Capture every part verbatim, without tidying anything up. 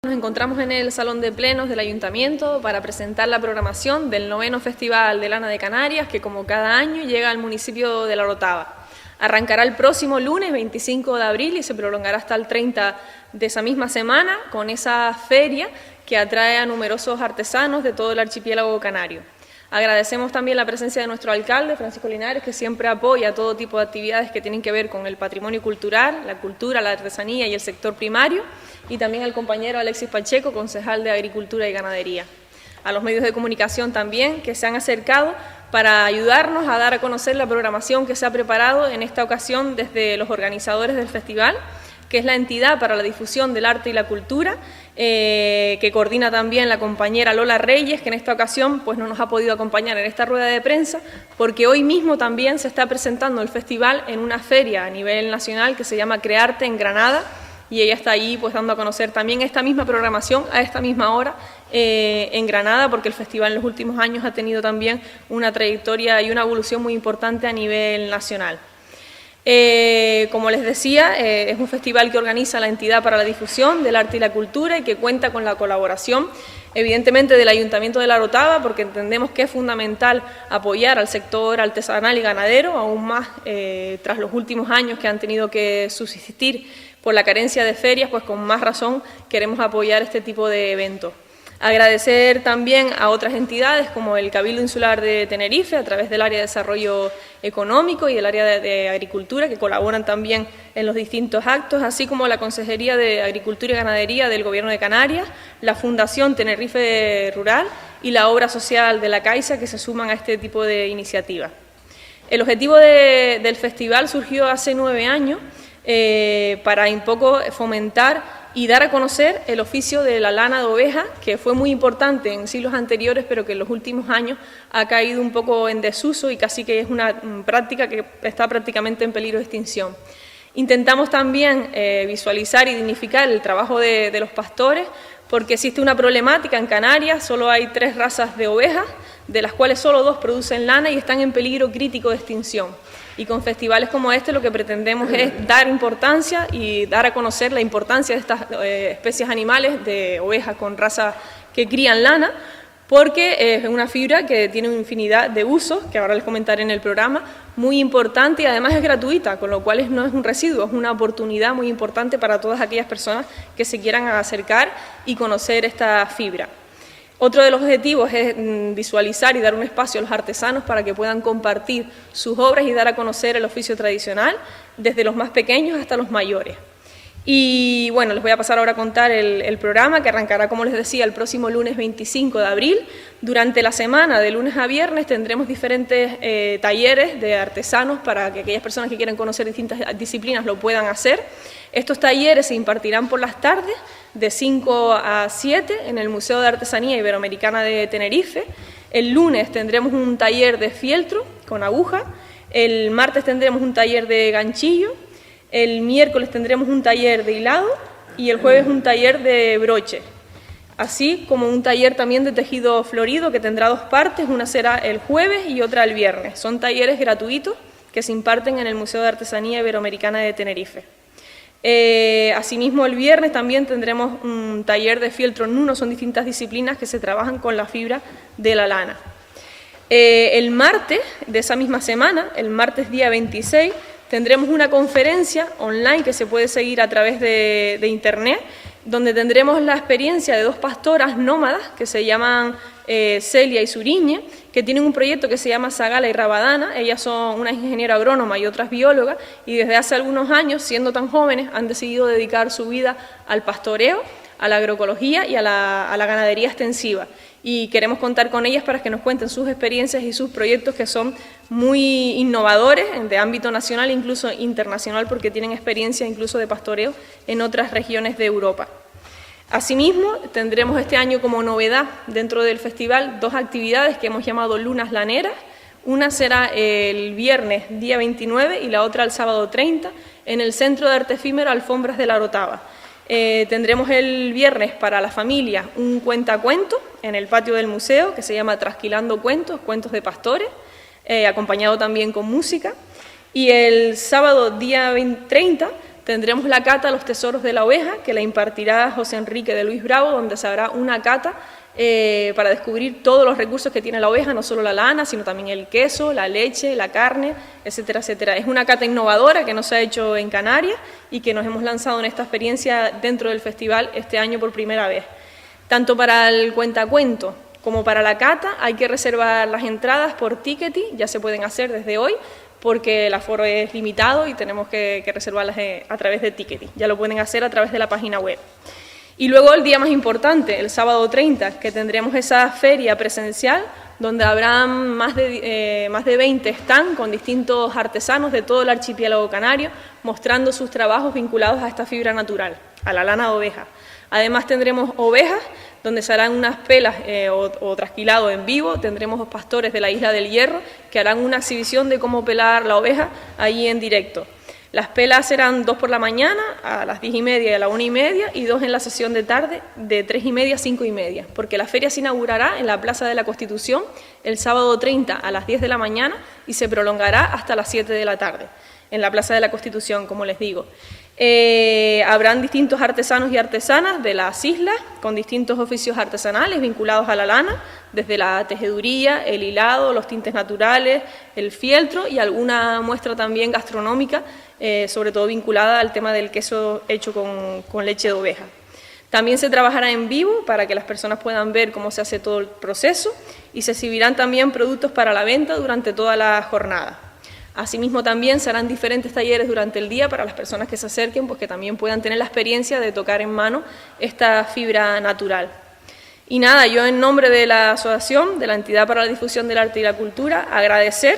Nos encontramos en el Salón de Plenos del Ayuntamiento para presentar la programación del noveno Festival de Lana de Canarias, que como cada año llega al municipio de La Orotava. Arrancará el próximo lunes veinticinco de abril y se prolongará hasta el treinta de esa misma semana con esa feria que atrae a numerosos artesanos de todo el archipiélago canario. Agradecemos también la presencia de nuestro alcalde, Francisco Linares, que siempre apoya todo tipo de actividades que tienen que ver con el patrimonio cultural, la cultura, la artesanía y el sector primario, y también al compañero Alexis Pacheco, concejal de Agricultura y Ganadería. A los medios de comunicación también, que se han acercado para ayudarnos a dar a conocer la programación que se ha preparado en esta ocasión desde los organizadores del festival, que es la entidad para la difusión del arte y la cultura, eh, que coordina también la compañera Lola Reyes, que en esta ocasión pues, no nos ha podido acompañar en esta rueda de prensa, porque hoy mismo también se está presentando el festival en una feria a nivel nacional que se llama Crearte en Granada, y ella está ahí pues, dando a conocer también esta misma programación a esta misma hora eh, en Granada, porque el festival en los últimos años ha tenido también una trayectoria y una evolución muy importante a nivel nacional. Eh, como les decía, eh, es un festival que organiza la entidad para la difusión del arte y la cultura y que cuenta con la colaboración, evidentemente, del Ayuntamiento de La Orotava, porque entendemos que es fundamental apoyar al sector artesanal y ganadero, aún más eh, tras los últimos años que han tenido que subsistir por la carencia de ferias, pues con más razón queremos apoyar este tipo de eventos. Agradecer también a otras entidades como el Cabildo Insular de Tenerife a través del área de desarrollo económico y el área de, de agricultura, que colaboran también en los distintos actos, así como la Consejería de Agricultura y Ganadería del Gobierno de Canarias, la Fundación Tenerife Rural y la Obra Social de la Caixa, que se suman a este tipo de iniciativas. El objetivo de, del festival surgió hace nueve años eh, para un poco fomentar y dar a conocer el oficio de la lana de oveja, que fue muy importante en siglos anteriores, pero que en los últimos años ha caído un poco en desuso y casi que es una práctica que está prácticamente en peligro de extinción. Intentamos también eh, visualizar y dignificar el trabajo de, de los pastores, porque existe una problemática en Canarias, solo hay tres razas de ovejas, de las cuales solo dos producen lana y están en peligro crítico de extinción. Y con festivales como este lo que pretendemos es dar importancia y dar a conocer la importancia de estas eh, especies animales de ovejas con raza que crían lana, porque es una fibra que tiene una infinidad de usos, que ahora les comentaré en el programa, muy importante y además es gratuita, con lo cual no es un residuo, es una oportunidad muy importante para todas aquellas personas que se quieran acercar y conocer esta fibra. Otro de los objetivos es visualizar y dar un espacio a los artesanos para que puedan compartir sus obras y dar a conocer el oficio tradicional, desde los más pequeños hasta los mayores. Y bueno, les voy a pasar ahora a contar el, el programa, que arrancará, como les decía, el próximo lunes veinticinco de abril. Durante la semana, de lunes a viernes, tendremos diferentes eh, talleres de artesanos para que aquellas personas que quieran conocer distintas disciplinas lo puedan hacer. Estos talleres se impartirán por las tardes, de cinco a siete, en el Museo de Artesanía Iberoamericana de Tenerife. El lunes tendremos un taller de fieltro con aguja, el martes tendremos un taller de ganchillo, el miércoles tendremos un taller de hilado y el jueves un taller de broche, así como un taller también de tejido florido que tendrá dos partes, una será el jueves y otra el viernes. Son talleres gratuitos que se imparten en el Museo de Artesanía Iberoamericana de Tenerife. Eh, asimismo, el viernes también tendremos un taller de fieltro nuno, son distintas disciplinas que se trabajan con la fibra de la lana. Eh, el martes de esa misma semana, el martes día veintiséis, tendremos una conferencia online que se puede seguir a través de, de internet, donde tendremos la experiencia de dos pastoras nómadas que se llaman eh, Celia y Suriñe, que tienen un proyecto que se llama Sagala y Rabadana. Ellas son una ingeniera agrónoma y otras biólogas, y desde hace algunos años, siendo tan jóvenes, han decidido dedicar su vida al pastoreo, a la agroecología y a la, a la ganadería extensiva. Y queremos contar con ellas para que nos cuenten sus experiencias y sus proyectos, que son muy innovadores de ámbito nacional e incluso internacional, porque tienen experiencia incluso de pastoreo en otras regiones de Europa. Asimismo, tendremos este año como novedad dentro del festival dos actividades que hemos llamado Lunas Laneras. Una será el viernes día veintinueve y la otra el sábado treinta en el Centro de Arte Efímero Alfombras de La Orotava. Eh, tendremos el viernes para la familia un cuentacuento en el patio del museo que se llama Trasquilando Cuentos, Cuentos de Pastores, eh, acompañado también con música. Y el sábado día treinta tendremos la cata Los Tesoros de la Oveja, que la impartirá José Enrique de Luis Bravo, donde se hará una cata eh, para descubrir todos los recursos que tiene la oveja, no solo la lana, sino también el queso, la leche, la carne, etcétera, etcétera. Es una cata innovadora que no se ha hecho en Canarias y que nos hemos lanzado en esta experiencia dentro del festival este año por primera vez. Tanto para el cuentacuento como para la cata hay que reservar las entradas por Ticketing, ya se pueden hacer desde hoy, porque el aforo es limitado y tenemos que, que reservarlas a través de Ticketing. Ya lo pueden hacer a través de la página web. Y luego el día más importante, el sábado treinta, que tendremos esa feria presencial, donde habrá más de, eh, más de veinte stands con distintos artesanos de todo el archipiélago canario, mostrando sus trabajos vinculados a esta fibra natural, a la lana de oveja. Además tendremos ovejas, donde se harán unas pelas eh, o, o trasquilado en vivo. Tendremos los pastores de la Isla del Hierro, que harán una exhibición de cómo pelar la oveja allí en directo. Las pelas serán dos por la mañana, a las diez y media y a la una y media, y dos en la sesión de tarde, de tres y media a cinco y media, porque la feria se inaugurará en la Plaza de la Constitución el sábado treinta a las diez de la mañana y se prolongará hasta las siete de la tarde, en la Plaza de la Constitución, como les digo. Eh, habrán distintos artesanos y artesanas de las islas con distintos oficios artesanales vinculados a la lana, desde la tejeduría, el hilado, los tintes naturales, el fieltro y alguna muestra también gastronómica, eh, sobre todo vinculada al tema del queso hecho con, con leche de oveja. También se trabajará en vivo para que las personas puedan ver cómo se hace todo el proceso y se exhibirán también productos para la venta durante toda la jornada. Asimismo, también se harán diferentes talleres durante el día para las personas que se acerquen, pues que también puedan tener la experiencia de tocar en mano esta fibra natural. Y nada, yo en nombre de la asociación, de la Entidad para la Difusión del Arte y la Cultura, agradecer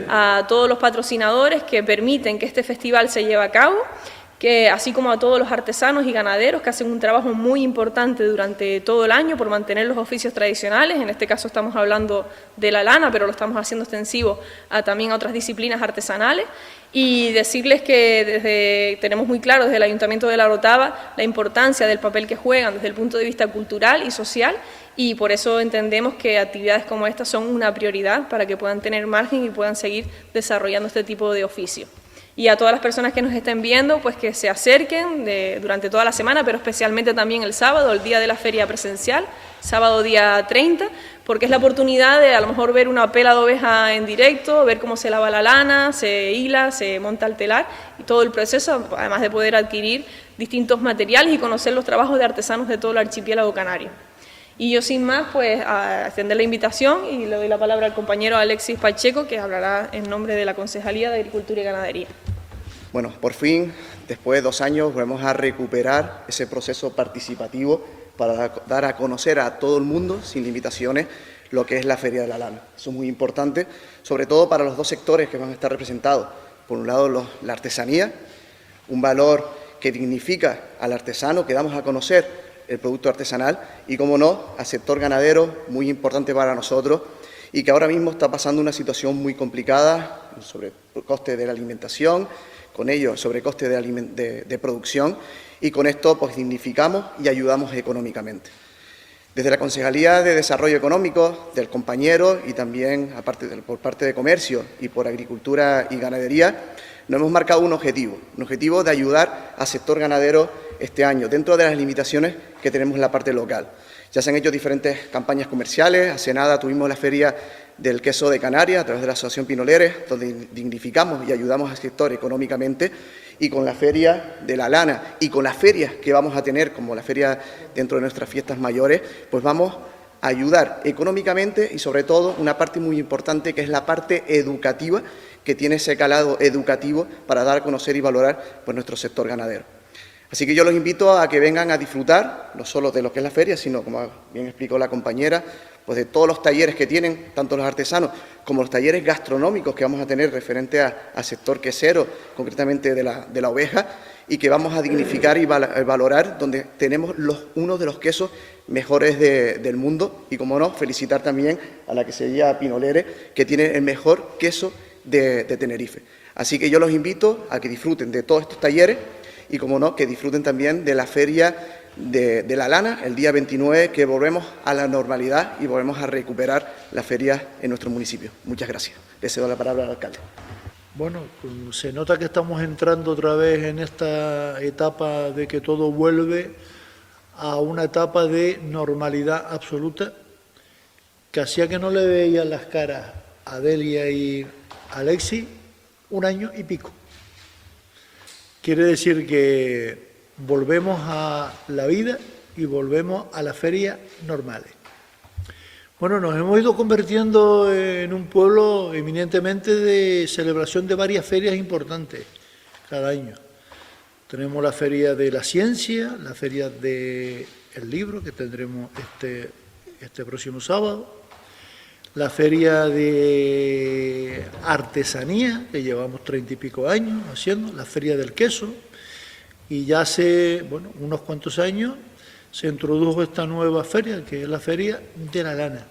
a todos los patrocinadores que permiten que este festival se lleve a cabo, que así como a todos los artesanos y ganaderos que hacen un trabajo muy importante durante todo el año por mantener los oficios tradicionales. En este caso estamos hablando de la lana, pero lo estamos haciendo extensivo a, también a otras disciplinas artesanales, y decirles que desde, tenemos muy claro desde el Ayuntamiento de La Orotava la importancia del papel que juegan desde el punto de vista cultural y social, y por eso entendemos que actividades como estas son una prioridad para que puedan tener margen y puedan seguir desarrollando este tipo de oficio. Y a todas las personas que nos estén viendo, pues que se acerquen de, durante toda la semana, pero especialmente también el sábado, el día de la feria presencial, sábado día treinta, porque es la oportunidad de a lo mejor ver una pela de oveja en directo, ver cómo se lava la lana, se hila, se monta el telar y todo el proceso, además de poder adquirir distintos materiales y conocer los trabajos de artesanos de todo el archipiélago canario. Y yo sin más, pues a extender la invitación y le doy la palabra al compañero Alexis Pacheco, que hablará en nombre de la Concejalía de Agricultura y Ganadería. Bueno, por fin, después de dos años, vamos a recuperar ese proceso participativo para dar a conocer a todo el mundo, sin limitaciones, lo que es la Feria de la Lana. Eso es muy importante, sobre todo para los dos sectores que van a estar representados. Por un lado, los, la artesanía, un valor que dignifica al artesano, que damos a conocer el producto artesanal, y, como no, al sector ganadero, muy importante para nosotros, y que ahora mismo está pasando una situación muy complicada sobre el coste de la alimentación, con ello sobre coste de, de, de producción, y con esto pues dignificamos y ayudamos económicamente. Desde la Concejalía de Desarrollo Económico del compañero y también aparte de, por parte de Comercio y por Agricultura y Ganadería, nos hemos marcado un objetivo, un objetivo de ayudar al sector ganadero este año, dentro de las limitaciones que tenemos en la parte local. Ya se han hecho diferentes campañas comerciales. Hace nada tuvimos la Feria del Queso de Canarias a través de la Asociación Pinoleres, donde dignificamos y ayudamos al sector económicamente, y con la Feria de la Lana y con las ferias que vamos a tener, como la feria dentro de nuestras fiestas mayores, pues vamos a ayudar económicamente y, sobre todo, una parte muy importante que es la parte educativa, que tiene ese calado educativo para dar a conocer y valorar pues, nuestro sector ganadero. Así que yo los invito a que vengan a disfrutar, no solo de lo que es la feria, sino, como bien explicó la compañera, pues de todos los talleres que tienen, tanto los artesanos como los talleres gastronómicos que vamos a tener referente a, al sector quesero, concretamente de la, de la oveja, y que vamos a dignificar y val, valorar, donde tenemos los, uno de los quesos mejores de, del mundo, y, como no, felicitar también a la quesería Pinoleres, que tiene el mejor queso de, de Tenerife. Así que yo los invito a que disfruten de todos estos talleres, y, como no, que disfruten también de la Feria de, de la Lana, el día veintinueve, que volvemos a la normalidad y volvemos a recuperar la feria en nuestro municipio. Muchas gracias. Le cedo la palabra al alcalde. Bueno, se nota que estamos entrando otra vez en esta etapa de que todo vuelve a una etapa de normalidad absoluta, que hacía que no le veían las caras a Delia y Alexis un año y pico. Quiere decir que volvemos a la vida y volvemos a las ferias normales. Bueno, nos hemos ido convirtiendo en un pueblo eminentemente de celebración de varias ferias importantes cada año. Tenemos la Feria de la Ciencia, la Feria del Libro, que tendremos este, este próximo sábado, la Feria de Artesanía, que llevamos treinta y pico años haciendo, la Feria del Queso, y ya hace, bueno, unos cuantos años se introdujo esta nueva feria, que es la Feria de la Lana.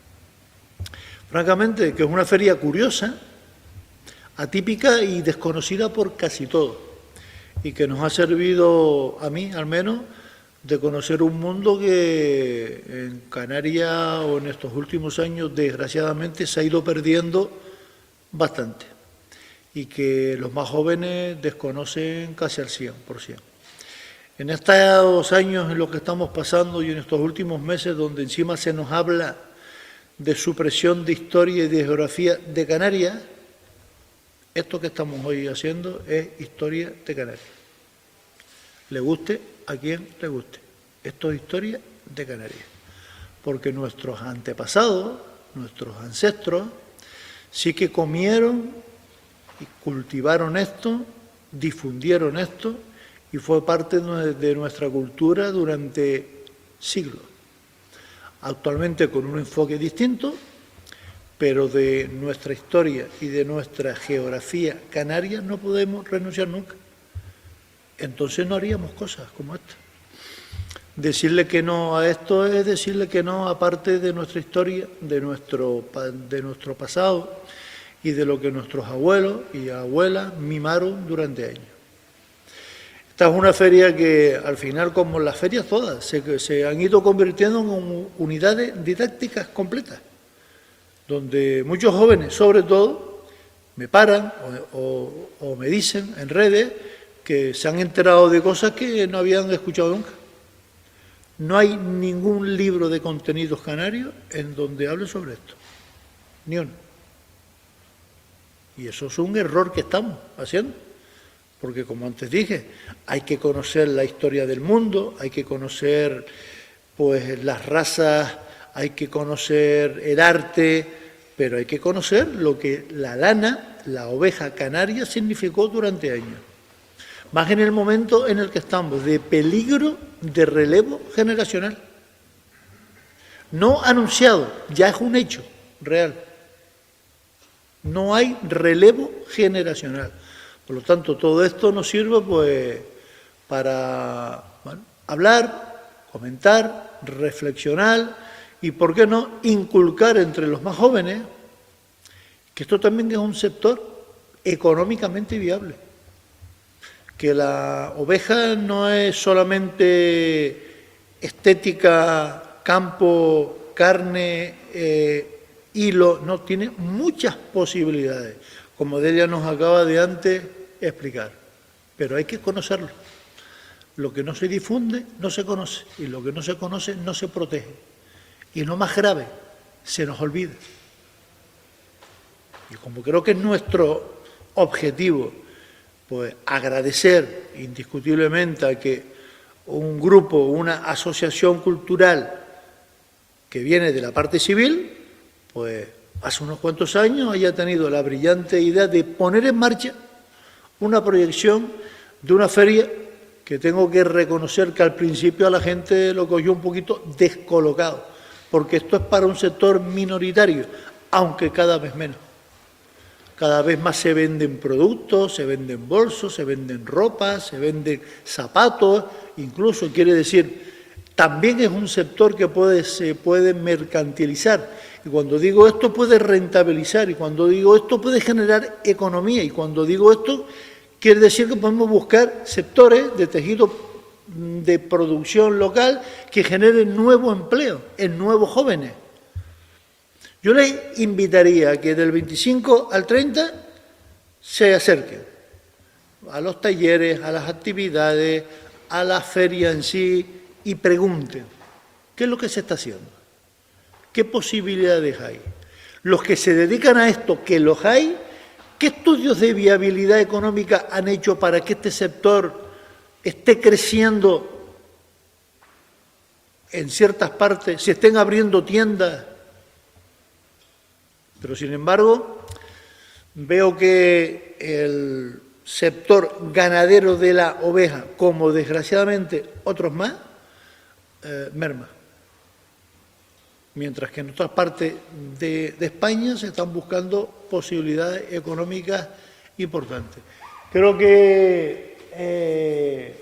Francamente, que es una feria curiosa, atípica y desconocida por casi todos, y que nos ha servido, a mí al menos, de conocer un mundo que en Canarias o en estos últimos años, desgraciadamente, se ha ido perdiendo bastante, y que los más jóvenes desconocen casi al cien por ciento. En estos años en los que estamos pasando y en estos últimos meses, donde encima se nos habla de supresión de historia y de geografía de Canarias, esto que estamos hoy haciendo es historia de Canarias. Le guste a quien le guste. Esto es historia de Canarias. Porque nuestros antepasados, nuestros ancestros, sí que comieron y cultivaron esto, difundieron esto, y fue parte de nuestra cultura durante siglos. Actualmente con un enfoque distinto, pero de nuestra historia y de nuestra geografía canaria no podemos renunciar nunca. Entonces no haríamos cosas como esta. Decirle que no a esto es decirle que no a parte de nuestra historia, de nuestro, de nuestro pasado y de lo que nuestros abuelos y abuelas mimaron durante años. Esta es una feria que, al final, como las ferias todas, se, se han ido convirtiendo en unidades didácticas completas, donde muchos jóvenes, sobre todo, me paran o, o, o me dicen en redes que se han enterado de cosas que no habían escuchado nunca. No hay ningún libro de contenidos canarios en donde hable sobre esto, ni uno. Y eso es un error que estamos haciendo. Porque, como antes dije, hay que conocer la historia del mundo, hay que conocer pues, las razas, hay que conocer el arte, pero hay que conocer lo que la lana, la oveja canaria, significó durante años. Más en el momento en el que estamos, de peligro de relevo generacional. No anunciado, ya es un hecho real. No hay relevo generacional. Por lo tanto, todo esto nos sirve pues, para bueno, hablar, comentar, reflexionar y, ¿por qué no?, inculcar entre los más jóvenes que esto también es un sector económicamente viable. Que la oveja no es solamente estética, campo, carne, eh, hilo, no, tiene muchas posibilidades, como Delia nos acaba de antes explicar, pero hay que conocerlo. Lo que no se difunde no se conoce, y lo que no se conoce no se protege. Y lo más grave, se nos olvida. Y como creo que es nuestro objetivo, pues agradecer indiscutiblemente a que un grupo, una asociación cultural que viene de la parte civil, pues hace unos cuantos años haya tenido la brillante idea de poner en marcha una proyección de una feria que tengo que reconocer que al principio a la gente lo cogió un poquito descolocado, porque esto es para un sector minoritario, aunque cada vez menos. Cada vez más se venden productos, se venden bolsos, se venden ropas, se venden zapatos, incluso quiere decir, también es un sector que puede, se puede mercantilizar. Y cuando digo esto puede rentabilizar, y cuando digo esto puede generar economía, y cuando digo esto quiere decir que podemos buscar sectores de tejido de producción local que generen nuevo empleo en nuevos jóvenes. Yo les invitaría a que del veinticinco al treinta se acerquen a los talleres, a las actividades, a la feria en sí y pregunten qué es lo que se está haciendo, qué posibilidades hay. Los que se dedican a esto, que los hay, ¿qué estudios de viabilidad económica han hecho para que este sector esté creciendo en ciertas partes, se estén abriendo tiendas? Pero, sin embargo, veo que el sector ganadero de la oveja, como desgraciadamente otros más, eh, merma. Mientras que en otras partes de, de España se están buscando posibilidades económicas importantes. Creo que eh,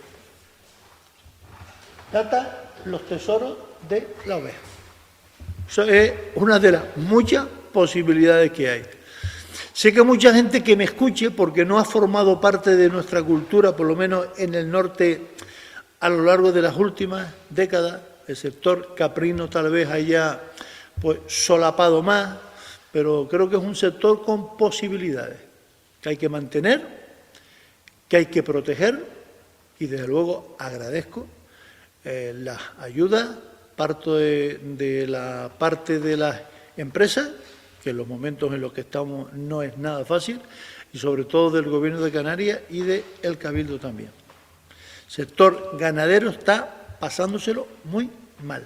data los tesoros de la oveja. Eso es una de las muchas posibilidades que hay. Sé que mucha gente que me escuche, porque no ha formado parte de nuestra cultura, por lo menos en el norte, a lo largo de las últimas décadas, el sector caprino tal vez haya pues, solapado más, pero creo que es un sector con posibilidades, que hay que mantener, que hay que proteger, y desde luego agradezco eh, las ayudas, parto de, de la parte de las empresas, que en los momentos en los que estamos no es nada fácil, y sobre todo del Gobierno de Canarias y del Cabildo también. El sector ganadero está pasándoselo muy mal.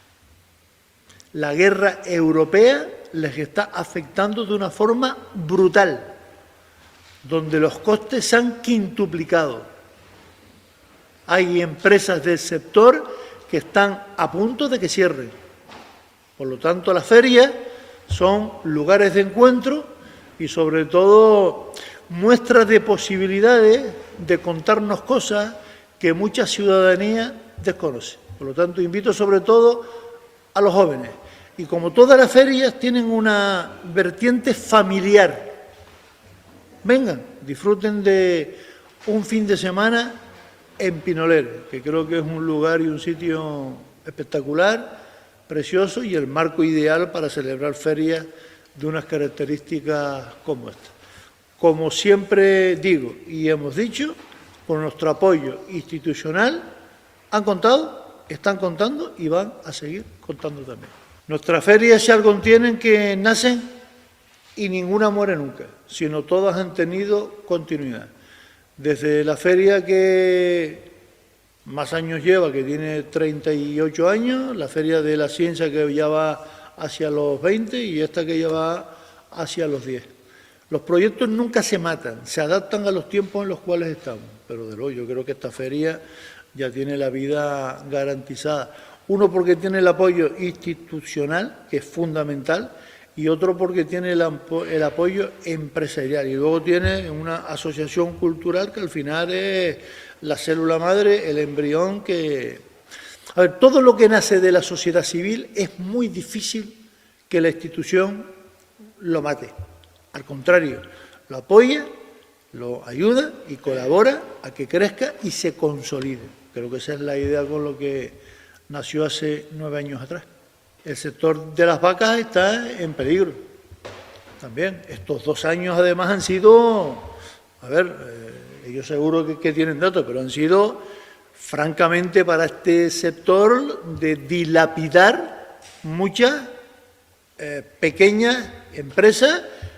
La guerra europea les está afectando de una forma brutal, donde los costes se han quintuplicado. Hay empresas del sector que están a punto de que cierren. Por lo tanto, las ferias son lugares de encuentro y, sobre todo, muestras de posibilidades de contarnos cosas que mucha ciudadanía desconoce. Por lo tanto, invito sobre todo a los jóvenes. Y como todas las ferias tienen una vertiente familiar, vengan, disfruten de un fin de semana en Pinoler, que creo que es un lugar y un sitio espectacular, precioso y el marco ideal para celebrar ferias de unas características como esta. Como siempre digo y hemos dicho, con nuestro apoyo institucional han contado, están contando y van a seguir contando también. Nuestras ferias, si algo tienen, que nacen y ninguna muere nunca, sino todas han tenido continuidad. Desde la feria que más años lleva, que tiene treinta y ocho años, la Feria de la Ciencia, que ya va hacia los veinte, y esta que ya va hacia los diez. Los proyectos nunca se matan, se adaptan a los tiempos en los cuales estamos, pero de luego yo creo que esta feria ya tiene la vida garantizada. Uno porque tiene el apoyo institucional, que es fundamental, y otro porque tiene el, el apoyo empresarial. Y luego tiene una asociación cultural que al final es la célula madre, el embrión que... A ver, todo lo que nace de la sociedad civil es muy difícil que la institución lo mate. Al contrario, lo apoya, lo ayuda y colabora a que crezca y se consolide. Creo que esa es la idea con lo que nació hace nueve años atrás. El sector de las vacas está en peligro también. Estos dos años además han sido, a ver, eh, ellos seguro que, que tienen datos, pero han sido francamente para este sector de dilapidar muchas eh, pequeñas empresas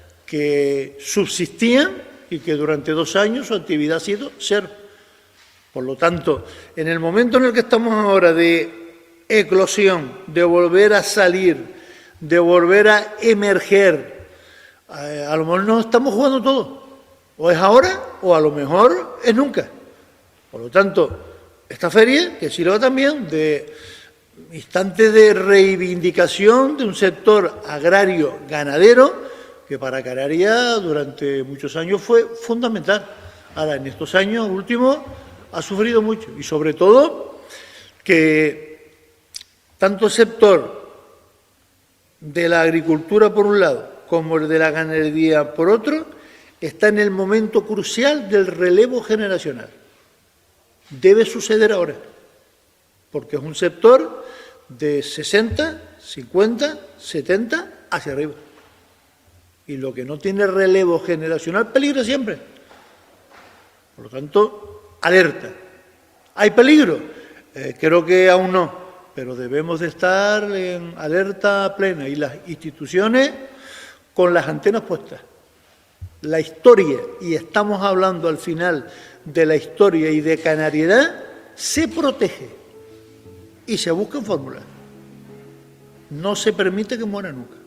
que subsistían y que durante dos años su actividad ha sido cero. Por lo tanto, en el momento en el que estamos ahora de eclosión, de volver a salir, de volver a emerger, eh, a lo mejor no estamos jugando todo. O es ahora o a lo mejor es nunca. Por lo tanto, esta feria que sirva también de instante de reivindicación de un sector agrario ganadero que para Canarias durante muchos años fue fundamental. Ahora, en estos años últimos ha sufrido mucho y sobre todo que tanto el sector de la agricultura por un lado como el de la ganadería por otro está en el momento crucial del relevo generacional. Debe suceder ahora, porque es un sector de sesenta, cincuenta, setenta hacia arriba. Y lo que no tiene relevo generacional peligra siempre. Por lo tanto, alerta. ¿Hay peligro? Eh, creo que aún no, pero debemos de estar en alerta plena y las instituciones con las antenas puestas. La historia, y estamos hablando al final de la historia y de canariedad, se protege y se buscan fórmulas. No se permite que muera nunca.